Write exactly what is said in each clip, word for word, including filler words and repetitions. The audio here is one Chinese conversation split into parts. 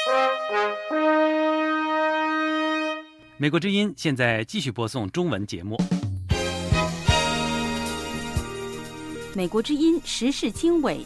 美国之音现在继续播送中文节目。 美国之音时事经纬。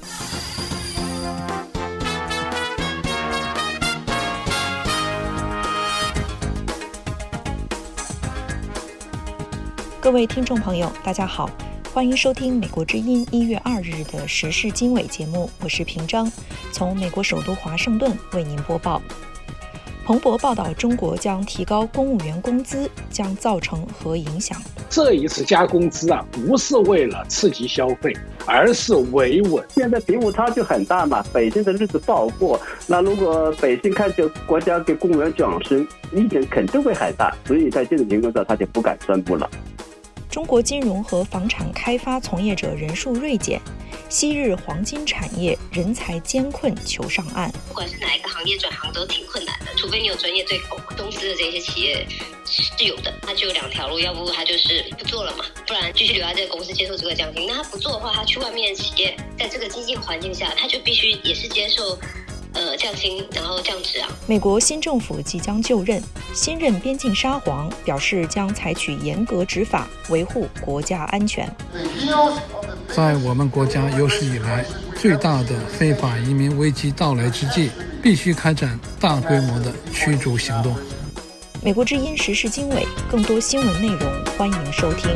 各位听众朋友，大家好，欢迎收听美国之音一月二日的时事经纬节目，我是平章，从美国首都华盛顿为您播报。彭博报道，中国将提高公务员工资，将造成何影响？ 这一次加工资啊，不是为了刺激消费，而是维稳。 现在贫富差距很大嘛，百姓的日子不好过。那如果百姓看着国家给公务员涨薪，意见肯定会很大，所以在这种情况下，他就不敢宣布了。 中国金融和房产开发从业者人数锐减，昔日黄金产业人才艰困求上岸。 不管是哪一个行业转行都挺困难的，除非你有专业对口，公司的这些企业是有的，那就有两条路，要不他就是不做了嘛，不然继续留在这个公司接受这个降薪。那他不做的话，他去外面的企业，在这个经济环境下，他就必须也是接受呃降薪，然后降职啊。 美国新政府即将就任，新任边境沙皇表示将采取严格执法，维护国家安全。 在我们国家有史以来最大的非法移民危机到来之际，必须开展大规模的驱逐行动。 美国之音时事经纬，更多新闻内容欢迎收听。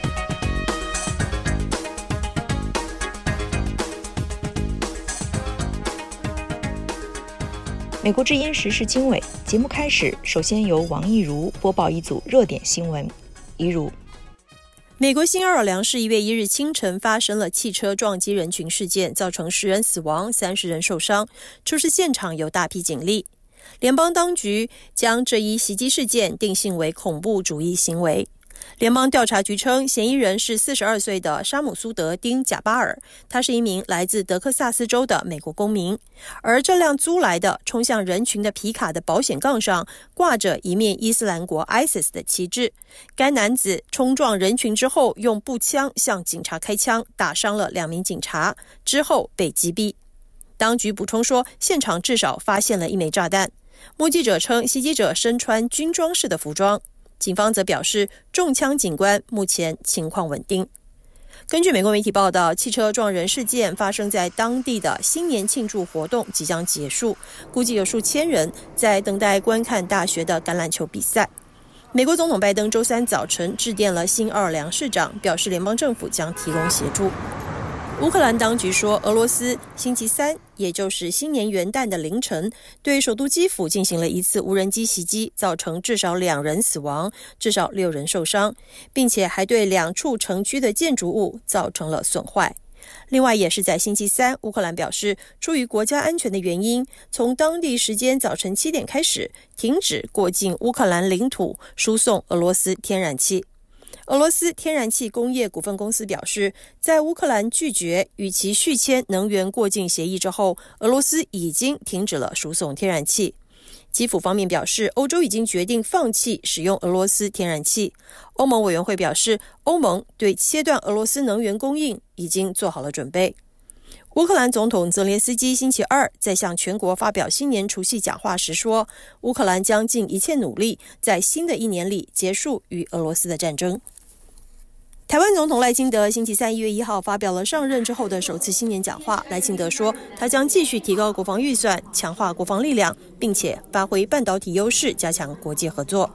美国之音时事经纬节目开始，首先由王一如播报一组热点新闻。一如， 美国新奥尔良市一月一日清晨发生了汽车撞击人群事件，造成十人死亡，三十人受伤。出事现场有大批警力。联邦当局将这一袭击事件定性为恐怖主义行为。联邦调查局称，嫌疑人是四十二岁的沙姆苏德丁·贾巴尔，他是一名来自德克萨斯州的美国公民。而这辆租来的冲向人群的皮卡的保险杠上挂着一面伊斯兰国 I S I S 的旗帜。该男子冲撞人群之后，用步枪向警察开枪，打伤了两名警察，之后被击毙。当局补充说，现场至少发现了一枚炸弹。目击者称，袭击者身穿军装式的服装。警方则表示，中枪警官目前情况稳定。根据美国媒体报道，汽车撞人事件发生在当地的新年庆祝活动即将结束，估计有数千人在等待观看大学的橄榄球比赛。美国总统拜登周三早晨致电了新奥尔良市长，表示联邦政府将提供协助。乌克兰当局说，俄罗斯星期三，也就是新年元旦的凌晨，对首都基辅进行了一次无人机袭击，造成至少两人死亡，至少六人受伤，并且还对两处城区的建筑物造成了损坏。另外，也是在星期三，乌克兰表示，出于国家安全的原因，从当地时间早晨七点开始，停止过境乌克兰领土输送俄罗斯天然气。俄罗斯天然气工业股份公司表示，在乌克兰拒绝与其续签能源过境协议之后，俄罗斯已经停止了输送天然气。基辅方面表示，欧洲已经决定放弃使用俄罗斯天然气。欧盟委员会表示，欧盟对切断俄罗斯能源供应已经做好了准备。乌克兰总统泽连斯基星期二在向全国发表新年除夕讲话时说，乌克兰将尽一切努力，在新的一年里结束与俄罗斯的战争。台湾总统赖清德星期三一月一号发表了上任之后的首次新年讲话。赖清德说，他将继续提高国防预算，强化国防力量，并且发挥半导体优势，加强国际合作。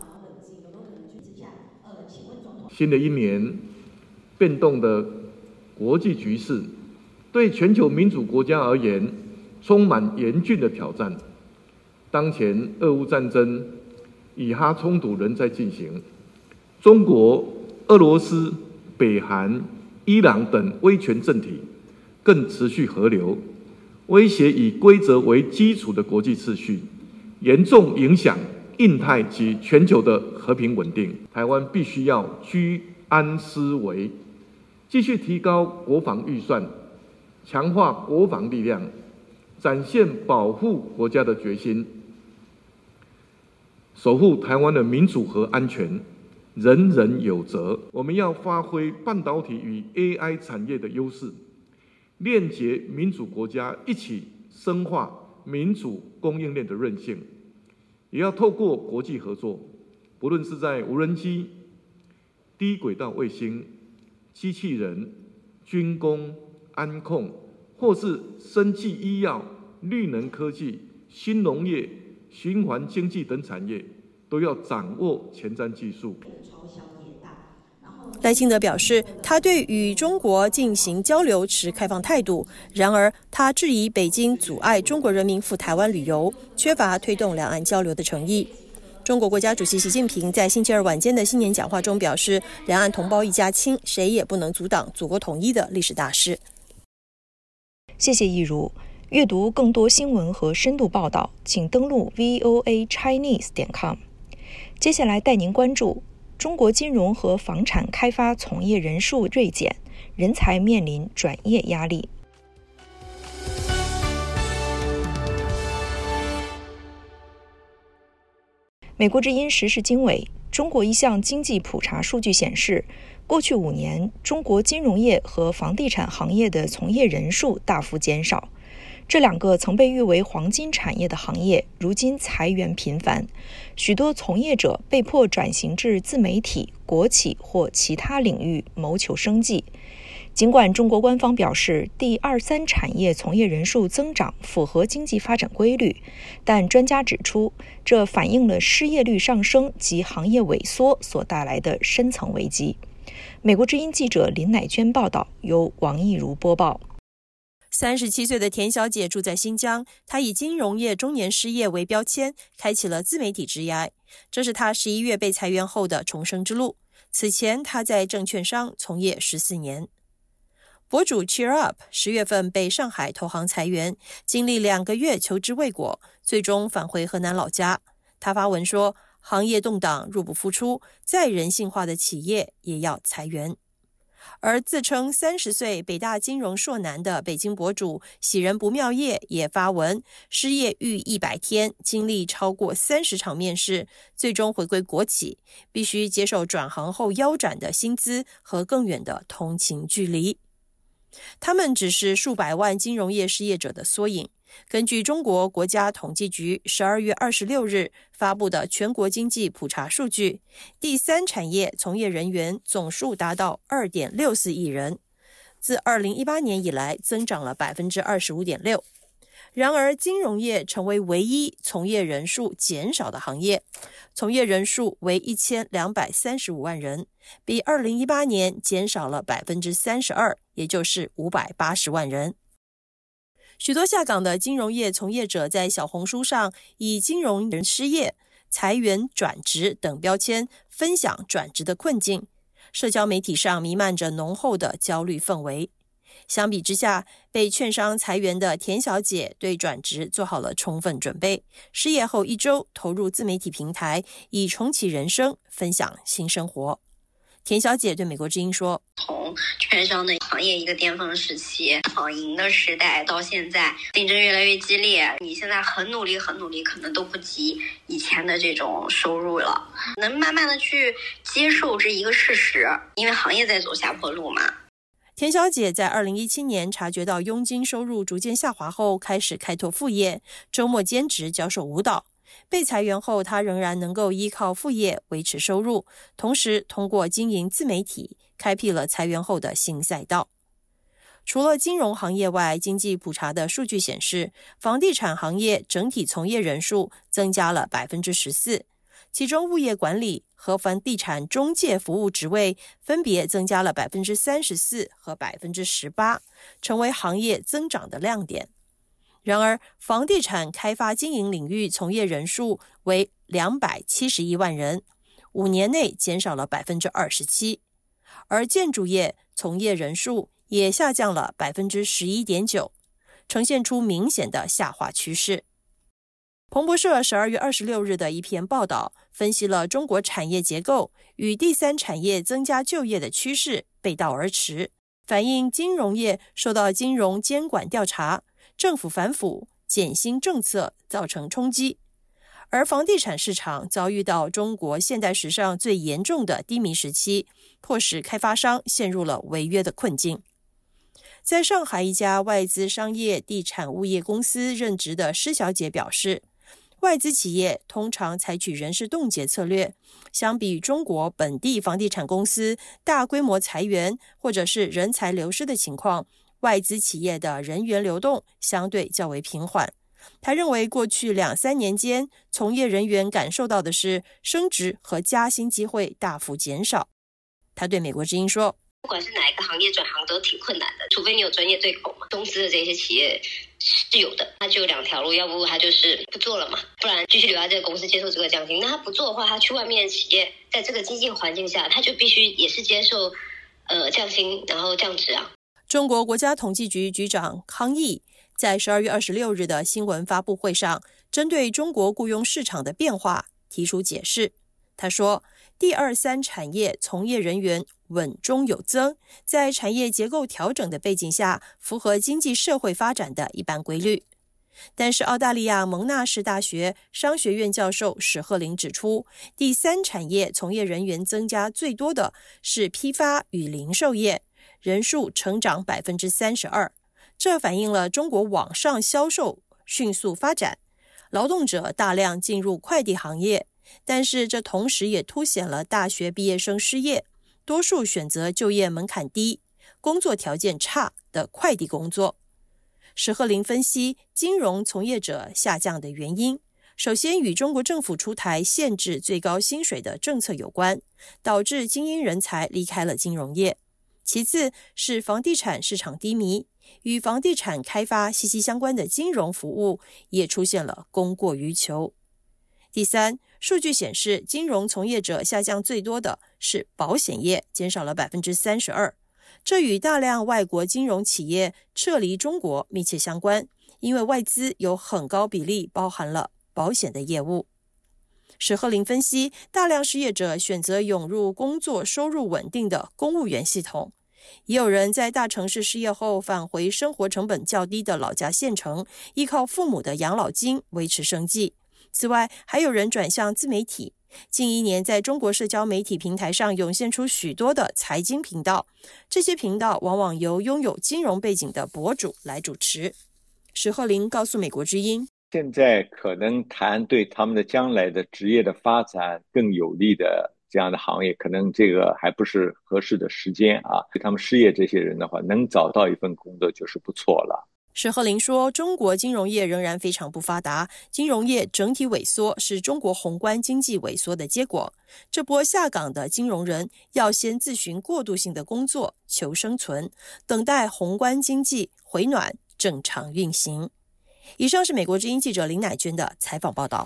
新的一年，变动的国际局势对全球民主国家而言充满严峻的挑战。当前俄乌战争、以哈冲突仍在进行，中国、俄罗斯、北韩、伊朗等威权政体更持续合流，威胁以规则为基础的国际秩序，严重影响印太及全球的和平稳定。台湾必须要居安思危，继续提高国防预算，强化国防力量，展现保护国家的决心，守护台湾的民主和安全。人人有责。我们要发挥半导体与 A I 产业的优势，链结民主国家，一起深化民主供应链的韧性，也要透过国际合作，不论是在无人机、低轨道卫星、机器人、军工、安控，或是生技医药、绿能科技、新农业、循环经济等产业，都要掌握前瞻技术。 赖清德表示，他对与中国进行交流持开放态度，然而他质疑北京阻碍中国人民赴台湾旅游，缺乏推动两岸交流的诚意。中国国家主席习近平在星期二晚间的新年讲话中表示，两岸同胞一家亲，谁也不能阻挡祖国统一的历史大事。 谢谢易如。阅读更多新闻和深度报道，请登录 v o a chinese 点 com。 接下来带您关注中国金融和房产开发从业人数锐减，人才面临转业压力。美国之音时事经纬，中国一项经济普查数据显示，过去五年，中国金融业和房地产行业的从业人数大幅减少。这两个曾被誉为黄金产业的行业，如今裁员频繁，许多从业者被迫转型至自媒体、国企或其他领域谋求生计。尽管中国官方表示第二三产业从业人数增长符合经济发展规律，但专家指出，这反映了失业率上升及行业萎缩所带来的深层危机。美国之音记者林乃娟报道，由王艺如播报。 三十七岁的田小姐住在新疆，她以金融业中年失业为标签，开启了自媒体职涯。这是她十一月被裁员后的重生之路。此前，她在证券商从业十四年。博主 Cheer Up 十月份被上海投行裁员，经历两个月求之未果，最终返回河南老家。他发文说，行业动荡，入不敷出，再人性化的企业也要裁员。而自称三十岁北大金融硕男的北京博主喜人不妙业也发文，失业逾一百天，经历超过三十场面试，最终回归国企，必须接受转行后腰斩的薪资和更远的通勤距离。他们只是数百万金融业失业者的缩影。根据中国国家统计局十二月二十六日发布的全国经济普查数据，第三产业从业人员总数达到 二点六四亿人，自二零一八年以来增长了 百分之二十五点六。然而，金融业成为唯一从业人数减少的行业，从业人数为一千两百三十五万人，比二零一八年减少了 百分之三十二， 也就是五百八十万人。许多下岗的金融业从业者在小红书上以金融人失业、裁员、转职等标签分享转职的困境，社交媒体上弥漫着浓厚的焦虑氛围。相比之下，被券商裁员的田小姐对转职做好了充分准备，失业后一周投入自媒体平台，以重启人生，分享新生活。田小姐对美国之音说， 从券商的行业一个巅峰时期，躺赢的时代到现在，竞争越来越激烈，你现在很努力很努力，可能都不及以前的这种收入了。能慢慢的去接受这一个事实，因为行业在走下坡路嘛。 田小姐在二零一七年察觉到佣金收入逐渐下滑后，开始开拓副业，周末兼职教授舞蹈。被裁员后，她仍然能够依靠副业维持收入，同时通过经营自媒体，开辟了裁员后的新赛道。除了金融行业外，经济普查的数据显示，房地产行业整体从业人数增加了 百分之十四， 其中物业管理和房地产中介服务职位分别增加了 百分之三十四 和 百分之十八， 成为行业增长的亮点。然而，房地产开发经营领域从业人数为两百七十一万人，五年内减少了 百分之二十七， 而建筑业从业人数也下降了 百分之十一点九， 呈现出明显的下滑趋势。彭博社十二月二十六日的一篇报道分析了中国产业结构与第三产业增加就业的趋势背道而驰，反映金融业受到金融监管调查、政府反腐、减薪政策造成冲击，而房地产市场遭遇到中国现代史上最严重的低迷时期，迫使开发商陷入了违约的困境。 在上海一家外资商业地产物业公司任职的施小姐表示，外资企业通常采取人事冻结策略，相比中国本地房地产公司大规模裁员或者是人才流失的情况，外资企业的人员流动相对较为平缓。他认为过去两三年间，从业人员感受到的是升职和加薪机会大幅减少。他对美国之音说， 不管是哪一个行业转行都挺困难的，除非你有专业对口嘛。公司的这些企业是有的，他就有两条路，要不他就是不做了嘛，不然继续留在这个公司接受这个降薪。那他不做的话，他去外面的企业，在这个经济环境下，他就必须也是接受呃降薪，然后降职啊。 中国国家统计局局长康毅在十二月二十六日的新闻发布会上，针对中国雇佣市场的变化提出解释。他说，第二三产业从业人员稳中有增，在产业结构调整的背景下，符合经济社会发展的一般规律。但是澳大利亚蒙纳士大学商学院教授史鹤林指出，第三产业从业人员增加最多的是批发与零售业，人数成长 百分之三十二， 这反映了中国网上销售迅速发展，劳动者大量进入快递行业，但是这同时也凸显了大学毕业生失业，多数选择就业门槛低、工作条件差的快递工作。史鹤林分析金融从业者下降的原因，首先与中国政府出台限制最高薪水的政策有关，导致精英人才离开了金融业。其次是房地产市场低迷，与房地产开发息息相关的金融服务也出现了供过于求。第三，数据显示，金融从业者下降最多的是保险业，减少了 百分之三十二， 这与大量外国金融企业撤离中国密切相关，因为外资有很高比例包含了保险的业务。史鹤林分析，大量失业者选择涌入工作收入稳定的公务员系统，也有人在大城市失业后返回生活成本较低的老家县城，依靠父母的养老金维持生计。此外，还有人转向自媒体。近一年，在中国社交媒体平台上涌现出许多的财经频道，这些频道往往由拥有金融背景的博主来主持。史鹤林告诉美国之音， 现在可能谈对他们的将来的职业的发展更有利的这样的行业，可能这个还不是合适的时间啊。对他们失业这些人的话，能找到一份工作就是不错了。 史鹤林说，中国金融业仍然非常不发达，金融业整体萎缩是中国宏观经济萎缩的结果。这波下岗的金融人要先自寻过渡性的工作求生存，等待宏观经济回暖正常运行。以上是美国之音记者林乃娟的采访报道。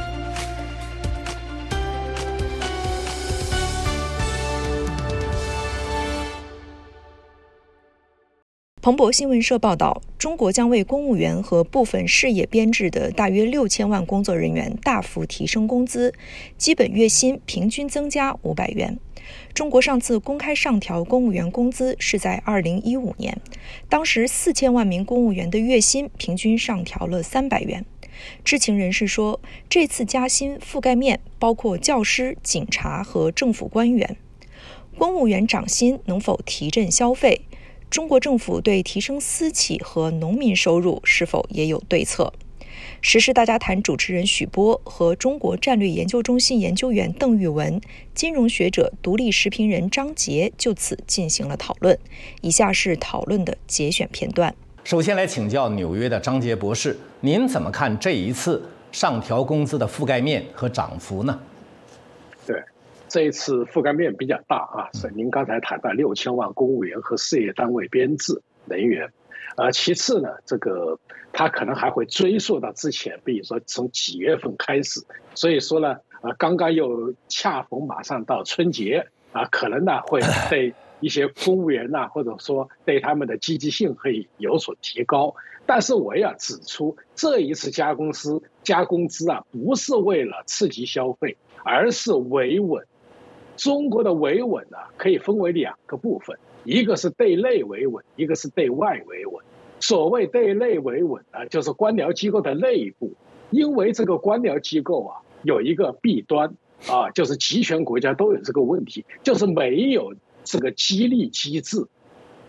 彭博新闻社报道，中国将为公务员和部分事业编制的大约六千万工作人员大幅提升工资，基本月薪平均增加五百元。中国上次公开上调公务员工资是在二零一五年，当时四千万名公务员的月薪平均上调了三百元。知情人士说，这次加薪覆盖面包括教师、警察和政府官员。公务员涨薪能否提振消费？中国政府对提升私企和农民收入是否也有对策？时事大家谈主持人许波和中国战略研究中心研究员邓玉文、金融学者、独立时评人张杰就此进行了讨论。以下是讨论的节选片段。 首先来请教纽约的张杰博士，您怎么看这一次上调工资的覆盖面和涨幅呢？ 对，这一次覆盖面比较大啊，是您刚才谈到六千万公务员和事业单位编制人员。呃，其次呢，这个他可能还会追溯到之前，比如说从几月份开始，所以说呢，呃，刚刚又恰逢马上到春节啊，可能呢会对一些公务员呐、啊，或者说对他们的积极性会有所提高。但是我要指出，这一次加工资加工资啊，不是为了刺激消费，而是维稳。中国的维稳呢、啊，可以分为两个部分，一个是对内维稳，一个是对外维稳。所谓对内维稳呢，就是官僚机构的内部，因为这个官僚机构啊有一个弊端啊，就是集权国家都有这个问题，就是没有这个激励机制。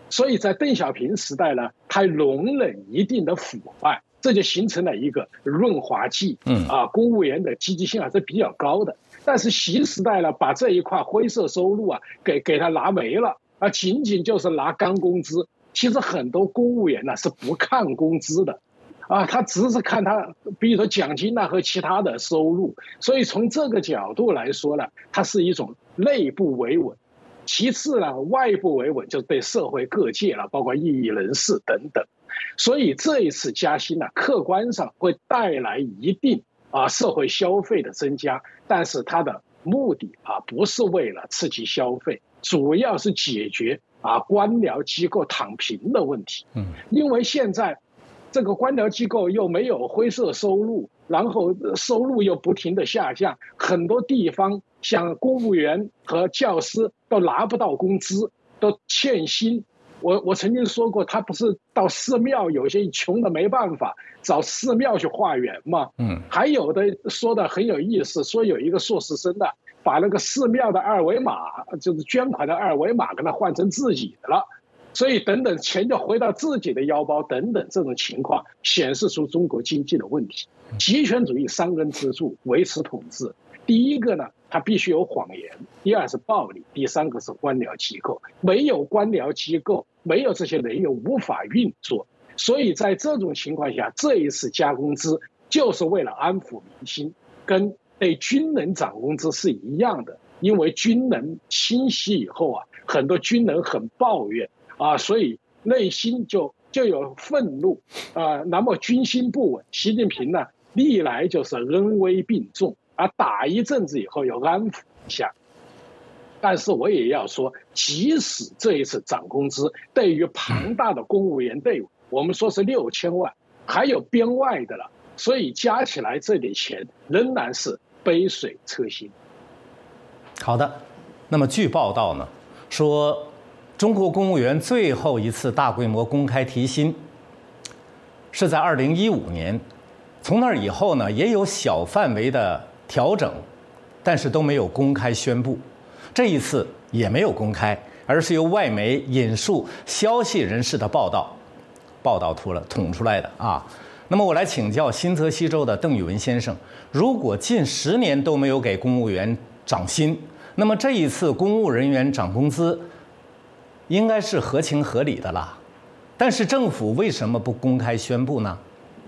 所以在邓小平时代呢，它容忍一定的腐败，这就形成了一个润滑剂。嗯啊，公务员的积极性还是比较高的。但是习时代呢，把这一块灰色收入啊给给他拿没了啊，仅仅就是拿干工资。其实很多公务员呢是不看工资的。啊，他只是看他，比如说奖金呐和其他的收入，所以从这个角度来说呢，它是一种内部维稳。其次呢，外部维稳就对社会各界了，包括异议人士等等。所以这一次加薪呢，客观上会带来一定啊社会消费的增加，但是它的目的啊不是为了刺激消费，主要是解决啊官僚机构躺平的问题。嗯，因为现在。这个官僚机构又没有灰色收入，然后收入又不停的下降，很多地方像公务员和教师都拿不到工资，都欠薪。我我曾经说过，他不是到寺庙，有些穷的没办法找寺庙去化缘嘛。嗯，还有的说的很有意思，说有一个硕士生的把那个寺庙的二维码，就是捐款的二维码，给他换成自己的了。所以等等，钱就回到自己的腰包，等等这种情况显示出中国经济的问题。极权主义三根支柱维持统治，第一个呢，它必须有谎言；第二是暴力；第三个是官僚机构。没有官僚机构，没有这些人员无法运作。所以在这种情况下，这一次加工资就是为了安抚民心，跟对军人涨工资是一样的。因为军人清洗以后啊，很多军人很抱怨。啊，所以内心就就有愤怒啊。那么军心不稳，习近平呢历来就是恩威并重，啊，打一阵子以后又安抚一下。但是我也要说，即使这一次涨工资，对于庞大的公务员队伍，我们说是六千万，还有编外的了，所以加起来这点钱仍然是杯水车薪。 好的，那么据报道呢，说。中国公务员最后一次大规模公开提薪是在二零一五年，从那以后呢，也有小范围的调整，但是都没有公开宣布。这一次也没有公开，而是由外媒引述消息人士的报道，报道出了捅出来的啊。那么我来请教新泽西州的邓宇文先生，如果近十年都没有给公务员涨薪，那么这一次公务人员涨工资应该是合情合理的啦，但是政府为什么不公开宣布呢？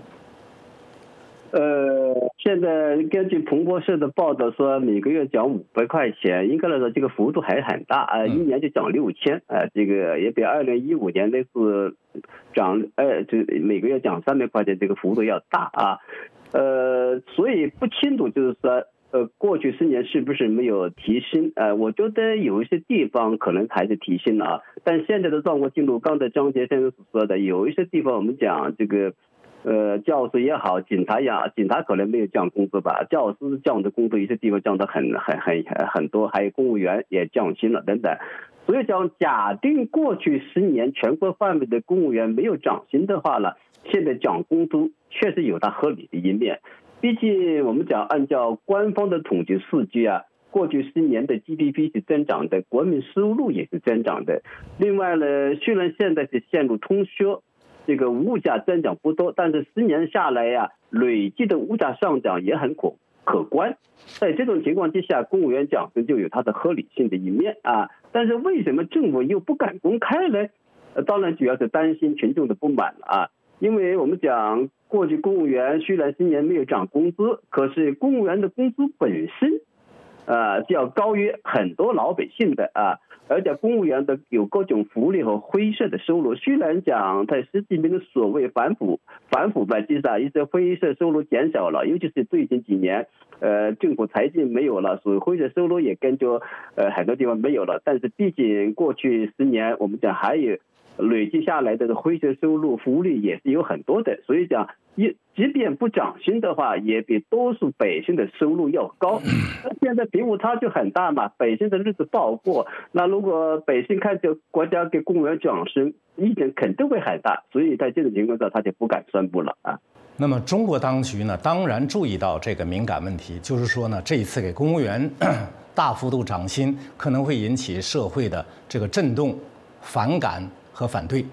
呃，现在根据彭博社的报道说，每个月涨五百块钱，应该来说这个幅度还很大啊、呃，一年就涨六千啊，这个也比二零一五年那次涨呃，这每个月涨三百块钱这个幅度要大啊，呃，所以不清楚就是说。呃，过去十年是不是没有提薪？呃，我觉得有一些地方可能还是提薪了啊。但现在的状况，进入刚才张杰先生所说的，有一些地方我们讲这个，呃，教师也好，警察也好，警察可能没有降工资吧，教师降的工资，有些地方降得很很很很多，还有公务员也降薪了等等。所以讲，假定过去十年全国范围的公务员没有涨薪的话呢，现在涨工资确实有它合理的一面。毕竟我们讲，按照官方的统计数据啊，过去十年的 G D P 是增长的，国民收入也是增长的。另外呢，虽然现在是陷入通缩，这个物价增长不多，但是十年下来呀、啊，累计的物价上涨也很可可观。在这种情况之下，公务员涨薪就有它的合理性的一面啊。但是为什么政府又不敢公开呢？呃，当然主要是担心群众的不满啊。因为我们讲，过去公务员虽然今年没有涨工资，可是公务员的工资本身，呃，是要高于很多老百姓的啊。而且公务员的有各种福利和灰色的收入，虽然讲在习近平的所谓反腐反腐败之下，一些灰色收入减少了，尤其是最近几年，呃，政府财政没有了，所以灰色收入也跟着呃很多地方没有了。但是毕竟过去十年，我们讲还有。累计下来的灰色收入福利也是有很多的，所以讲一即便不涨薪的话，也比多数百姓的收入要高。那现在贫富差距很大嘛，百姓的日子不好过。那如果百姓看着国家给公务员涨薪，意见肯定会很大，所以在这种情况下，他就不敢宣布了啊。 那么中国当局呢，当然注意到这个敏感问题，就是说呢，这一次给公务员大幅度涨薪，可能会引起社会的这个震动、反感。 和反对。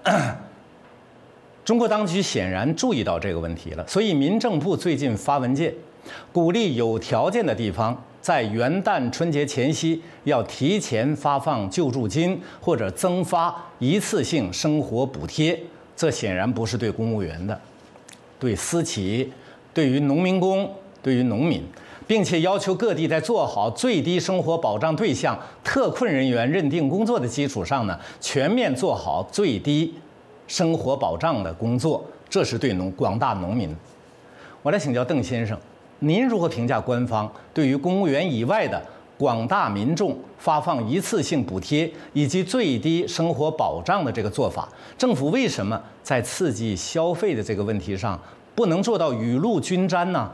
中国当局显然注意到这个问题了，所以民政部最近发文件，鼓励有条件的地方在元旦春节前夕要提前发放救助金或者增发一次性生活补贴。这显然不是对公务员的，对私企、对于农民工、对于农民，并且要求各地在做好最低生活保障对象特困人员认定工作的基础上呢，全面做好最低生活保障的工作，这是对农广大农民。我来请教邓先生，您如何评价官方对于公务员以外的广大民众发放一次性补贴以及最低生活保障的这个做法？政府为什么在刺激消费的这个问题上不能做到雨露均沾呢？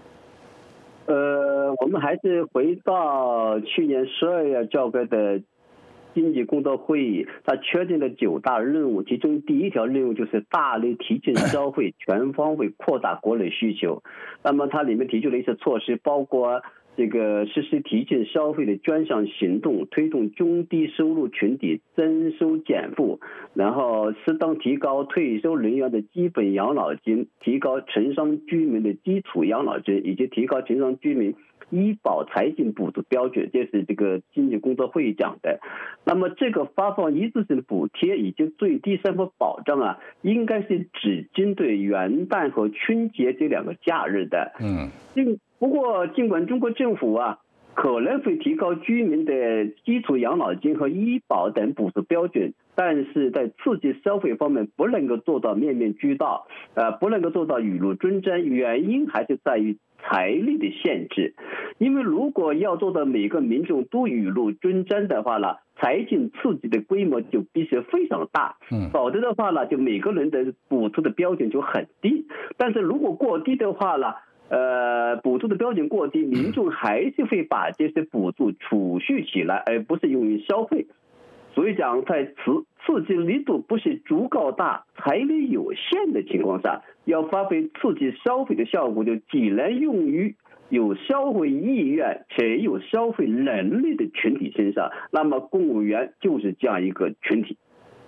呃，我们还是回到去年十二月召开的经济工作会议，它确定了九大任务，其中第一条任务就是大力提振消费，全方位扩大国内需求。那么它里面提出了一些措施，包括这个实施提振消费的专项行动，推动中低收入群体增收减负，然后适当提高退休人员的基本养老金，提高城乡居民的基础养老金，以及提高城乡居民医保财政补助标准，这是这个经济工作会议讲的。那么这个发放一次性补贴以及最低生活保障啊，应该是只针对元旦和春节这两个假日的。 嗯， 不过尽管中国政府啊可能会提高居民的基础养老金和医保等补助标准，但是在刺激消费方面不能够做到面面俱到，呃，不能够做到雨露均沾，原因还是在于财力的限制。因为如果要做到每个民众都雨露均沾的话呢，财政刺激的规模就必须非常大， 嗯， 否则的话呢，就每个人的补助的标准就很低。但是如果过低的话呢，呃，补助的标准过低，民众还是会把这些补助储蓄起来，而不是用于消费。所以讲，在刺刺激力度不是足够大、财力有限的情况下，要发挥刺激消费的效果，就只能用于有消费意愿且有消费能力的群体身上。那么，公务员就是这样一个群体。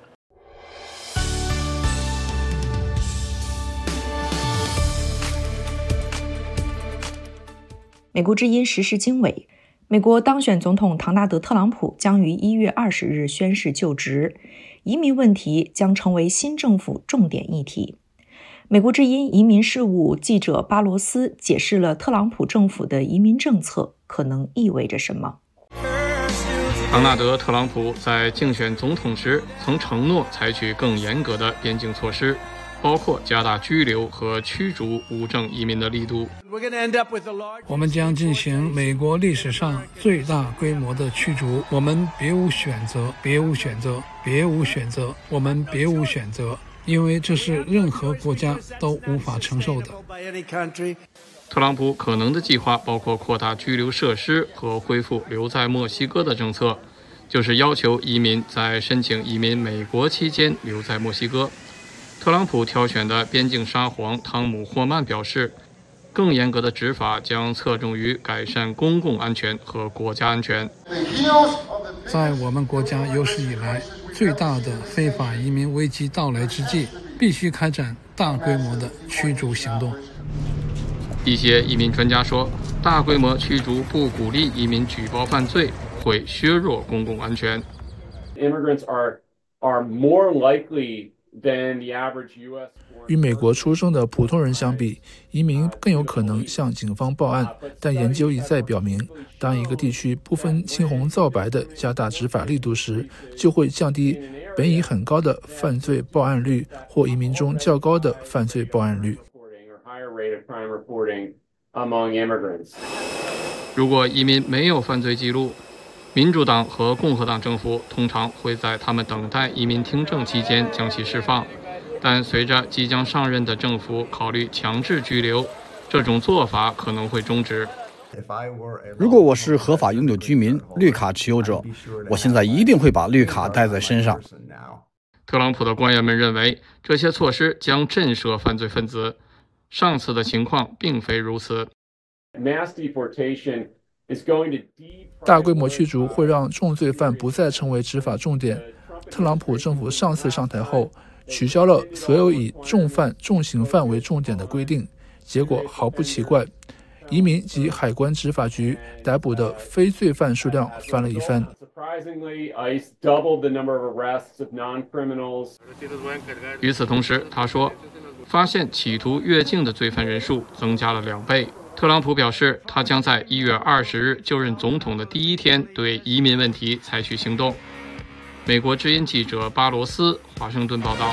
美国之音时事经纬，美国当选总统唐纳德·特朗普将于一月二十日宣誓就职，移民问题将成为新政府重点议题。美国之音移民事务记者巴罗斯解释了特朗普政府的移民政策可能意味着什么。 唐纳德·特朗普在竞选总统时曾承诺采取更严格的边境措施，包括加大拘留和驱逐无证移民的力度。 我们将进行美国历史上最大规模的驱逐，我们别无选择，别无选择，别无选择，我们别无选择，因为这是任何国家都无法承受的。 特朗普可能的计划包括扩大拘留设施和恢复留在墨西哥的政策，就是要求移民在申请移民美国期间留在墨西哥。特朗普挑选的边境沙皇汤姆·霍曼表示，更严格的执法将侧重于改善公共安全和国家安全。 在我们国家有史以来最大的非法移民危机到来之际，必须开展大规模的驱逐行动。 一些移民专家说，大规模驱逐不鼓励移民举报犯罪，会削弱公共安全。 Immigrants are are more likely 与美国出生的普通人相比，移民更有可能向警方报案，但研究一再表明，当一个地区不分青红皂白地加大执法力度时，就会降低本已很高的犯罪报案率或移民中较高的犯罪报案率。 如果移民没有犯罪记录，民主党和共和党政府通常会在他们等待移民听证期间将其释放，但随着即将上任的政府考虑强制拘留，这种做法可能会终止。 如果我是合法永久居民、绿卡持有者，我现在一定会把绿卡带在身上。 特朗普的官员们认为，这些措施将震慑犯罪分子。上次的情况并非如此。 大规模驱逐会让重罪犯不再成为执法重点， 特朗普政府上次上台后，取消了所有以重犯、重刑犯为重点的规定，结果毫不奇怪，移民及海关执法局逮捕的非罪犯数量翻了一番。 与此同时，他说，发现企图越境的罪犯人数增加了两倍。特朗普表示，他将在一月二十日就任总统的第一天对移民问题采取行动。美国之音记者巴罗斯，华盛顿报道。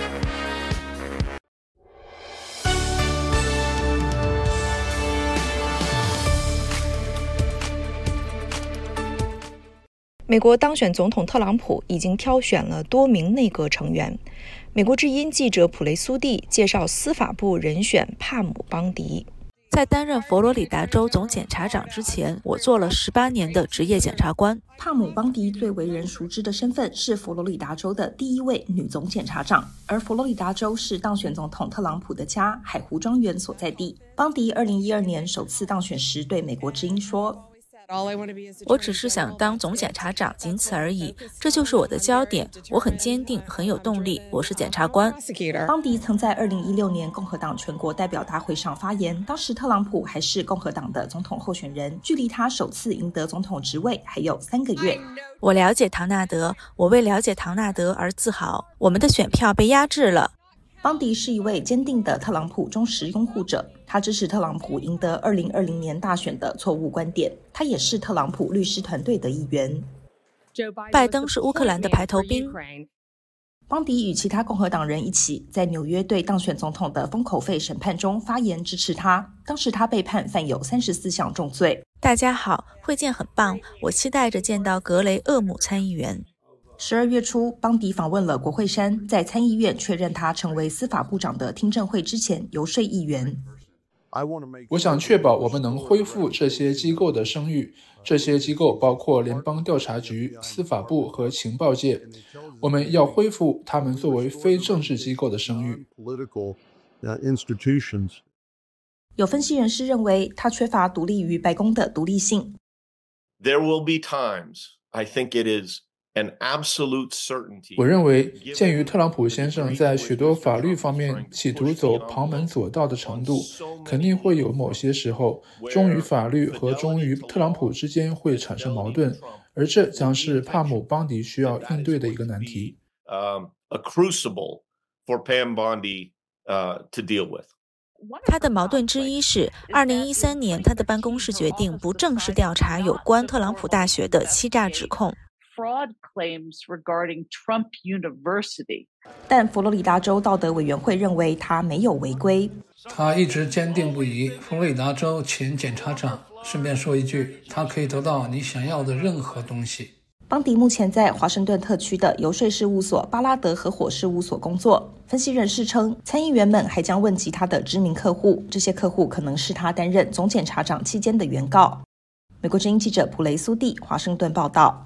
美国当选总统特朗普已经挑选了多名内阁成员。美国之音记者普雷苏蒂介绍司法部人选帕姆邦迪。 在担任佛罗里达州总检察长之前，我做了十八年的职业检察官。 帕姆邦迪最为人熟知的身份是佛罗里达州的第一位女总检察长，而佛罗里达州是当选总统特朗普的家，海湖庄园所在地。邦迪二零一二年首次当选时对美国之音说， 我只是想当总检察长，仅此而已，这就是我的焦点。我很坚定，很有动力，我是检察官。 邦迪曾在二零一六年共和党全国代表大会上发言，当时特朗普还是共和党的总统候选人，距离他首次赢得总统职位还有三个月。 我了解唐纳德，我为了解唐纳德而自豪。我们的选票被压制了。 邦迪是一位坚定的特朗普忠实拥护者，他支持特朗普赢得二零二零年大选的错误观点，他也是特朗普律师团队的一员。 拜登是乌克兰的排头兵。 邦迪与其他共和党人一起在纽约对当选总统的封口费审判中发言支持他，当时他被判犯有三十四项重罪。 大家好，会见很棒，我期待着见到格雷厄姆参议员。 十二月初，邦迪访问了国会山，在参议院确认他成为司法部长的听证会之前游说议员。 我想确保我们能恢复这些机构的声誉，这些机构包括联邦调查局、司法部和情报界。我们要恢复他们作为非政治机构的声誉。 有分析人士认为，他缺乏独立于白宫的独立性。 There will be times, I think it is an absolute certainty. 我认为，鉴于特朗普先生在许多法律方面企图走旁门左道的程度，肯定会有某些时候，忠于法律和忠于特朗普之间会产生矛盾，而这将是帕姆邦迪需要应对的一个难题。 Um, a crucible for Pam Bondi, uh, to deal with. 他的矛盾之一是，二零一三年他的办公室决定不正式调查有关特朗普大学的欺诈指控。 Fraud claims regarding Trump University. 但佛罗里达州道德委员会认为他没有违规。 他一直坚定不移。佛罗里达州前检察长，顺便说一句，他可以得到你想要的任何东西。 邦迪目前在华盛顿特区的游说事务所巴拉德合伙事务所工作。分析人士称，参议员们还将问及他的知名客户，这些客户可能是他担任总检察长期间的原告。美国之音记者普雷苏蒂，华盛顿报道。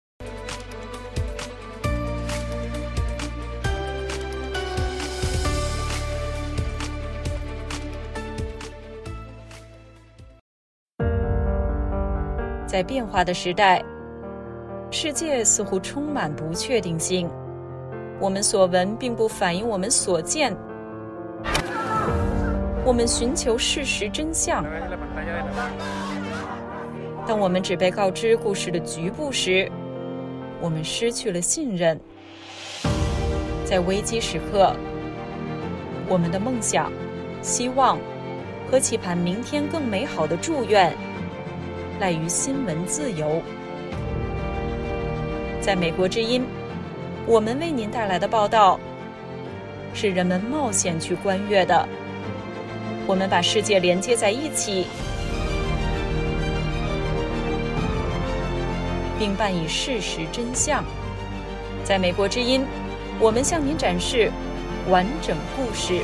在变化的时代，世界似乎充满不确定性。我们所闻并不反映我们所见。我们寻求事实真相。当我们只被告知故事的局部时，我们失去了信任。在危机时刻，我们的梦想、希望和期盼明天更美好的祝愿赖于新闻自由。在美国之音，我们为您带来的报道是人们冒险去观阅的。我们把世界连接在一起，并伴以事实真相。在美国之音，我们向您展示完整故事。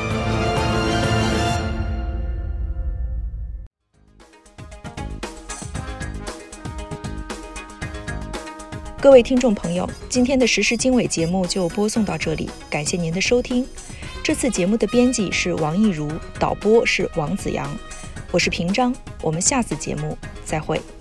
各位听众朋友，今天的时事经纬节目就播送到这里，感谢您的收听。这次节目的编辑是王艺如，导播是王子阳，我是平章，我们下次节目再会。